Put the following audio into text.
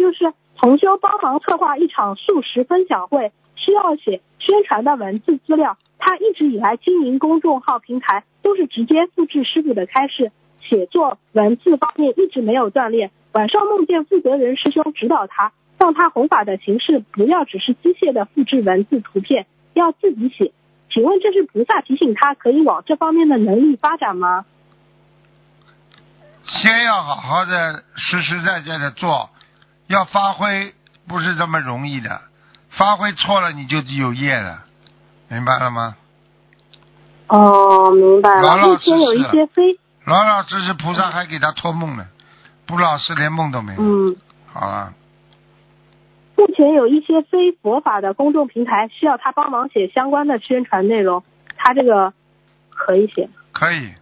就是同修帮忙策划一场素食分享会，需要写宣传的文字资料。他一直以来经营公众号平台都是直接复制师傅的开示，写作文字方面一直没有锻炼。晚上梦见负责人师兄指导他，让他弘法的形式不要只是机械的复制文字图片，要自己写。请问这是菩萨提醒他可以往这方面的能力发展吗？ 先要好好的实实在在的做，要发挥不是这么容易的，发挥错了你就有业了，明白了吗？ 哦，明白了。 老老实实目前有一些老老实实，菩萨还给他托梦呢，不老实连梦都没有。好了。 目前有一些非佛法的公众平台需要他帮忙写相关的宣传内容，他这个可以写？ 可以。